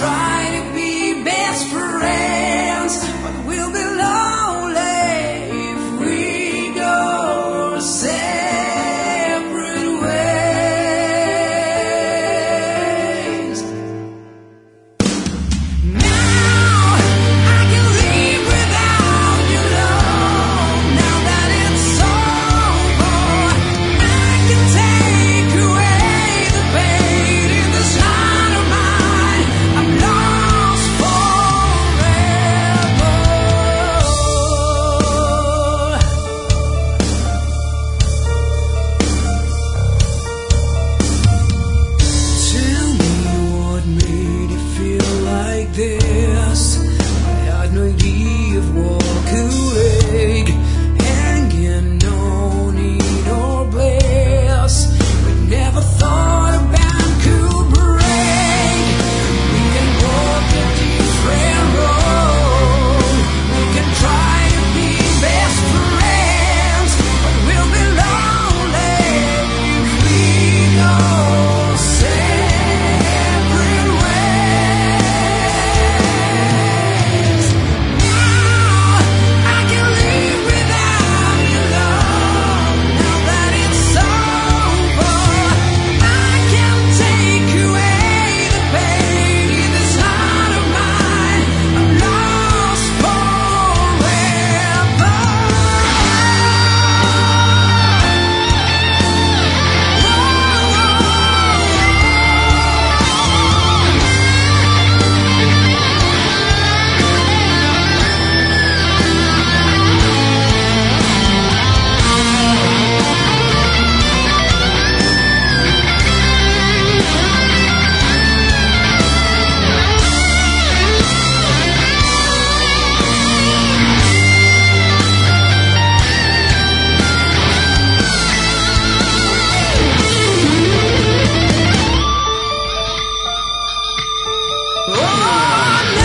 try to be best friends, but we'll be lonely if we go separate ways. Now I can live without your love. Now that it's over, I can take away the pain in this heart of mine. I'm lost forever. Tell me what made you feel like this. I had no idea of what could ache, hanging on in our bliss. We never thought a band could break. We can walk a different road. We can try to be best friends, but we'll be lonely if we go separate ways. Now I can live without your love. Now that it's over, I can take away the pain in this heart of mine. I'm lost oh